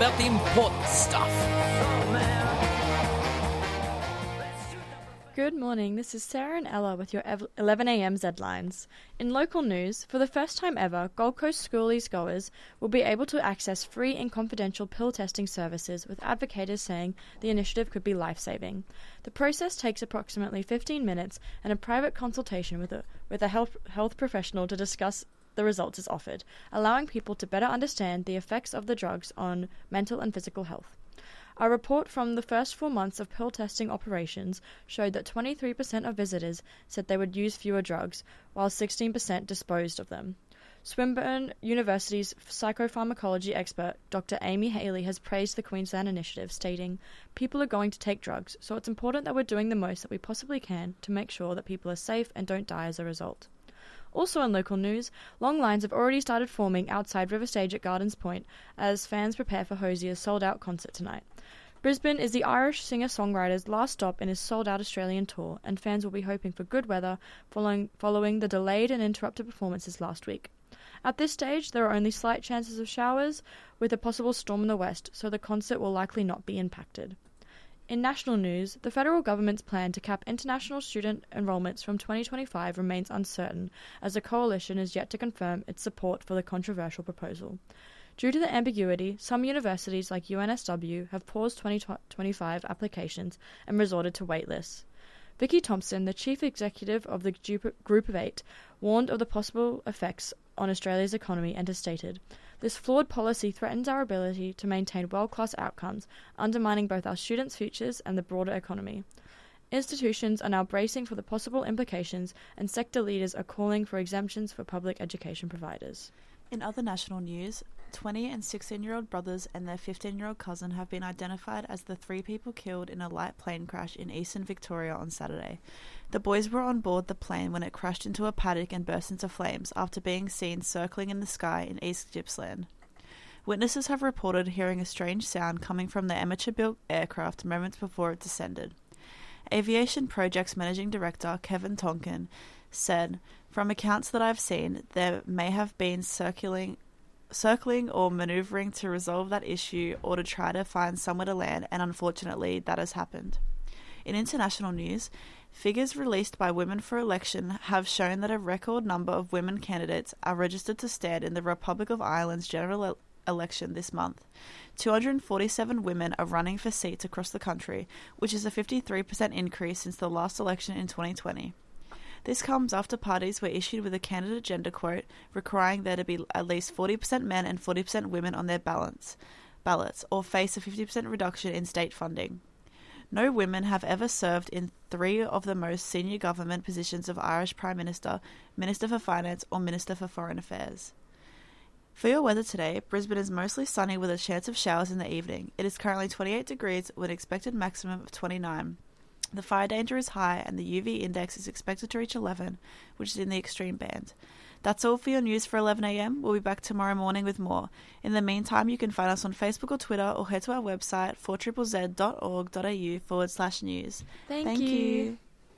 out the important stuff. Good morning, this is Sarah and Ella with your 11am Zlines. In local news, for the first time ever, Gold Coast schoolies goers will be able to access free and confidential pill testing services, with advocates saying the initiative could be life-saving. The process takes approximately 15 minutes, and a private consultation with a health professional to discuss the results is offered, allowing people to better understand the effects of the drugs on mental and physical health. A report from the first 4 months of pill testing operations showed that 23% of visitors said they would use fewer drugs, while 16% disposed of them. Swinburne University's psychopharmacology expert, Dr. Amy Haley, has praised the Queensland initiative, stating, "People are going to take drugs, so it's important that we're doing the most that we possibly can to make sure that people are safe and don't die as a result." Also in local news, long lines have already started forming outside River Stage at Gardens Point as fans prepare for Hosier's sold-out concert tonight. Brisbane is the Irish singer-songwriter's last stop in his sold-out Australian tour, and fans will be hoping for good weather following the delayed and interrupted performances last week. At this stage, there are only slight chances of showers, with a possible storm in the west, so the concert will likely not be impacted. In national news, the federal government's plan to cap international student enrolments from 2025 remains uncertain, as the coalition is yet to confirm its support for the controversial proposal. Due to the ambiguity, some universities like UNSW have paused 2025 applications and resorted to waitlists. Vicky Thompson, the chief executive of the Group of Eight, warned of the possible effects on Australia's economy and has stated, "This flawed policy threatens our ability to maintain world-class outcomes, undermining both our students' futures and the broader economy." Institutions are now bracing for the possible implications, and sector leaders are calling for exemptions for public education providers. In other national news, 20 and 16-year-old brothers and their 15-year-old cousin have been identified as the 3 people killed in a light plane crash in eastern Victoria on Saturday. The boys were on board the plane when it crashed into a paddock and burst into flames after being seen circling in the sky in East Gippsland. Witnesses have reported hearing a strange sound coming from the amateur-built aircraft moments before it descended. Aviation Projects Managing Director Kevin Tonkin said, "From accounts that I've seen, there may have been circling or manoeuvring to resolve that issue or to try to find somewhere to land, and unfortunately that has happened." In international news, figures released by Women for Election have shown that a record number of women candidates are registered to stand in the Republic of Ireland's general election this month. 247 women are running for seats across the country, which is a 53% increase since the last election in 2020. This comes after parties were issued with a candidate gender quote requiring there to be at least 40% men and 40% women on their ballots, or face a 50% reduction in state funding. No women have ever served in 3 of the most senior government positions of Irish Prime Minister, Minister for Finance, or Minister for Foreign Affairs. For your weather today, Brisbane is mostly sunny with a chance of showers in the evening. It is currently 28 degrees with an expected maximum of 29. The fire danger is high and the UV index is expected to reach 11, which is in the extreme band. That's all for your news for 11am. We'll be back tomorrow morning with more. In the meantime, you can find us on Facebook or Twitter, or head to our website 4ZZZ.org.au/news. Thank you.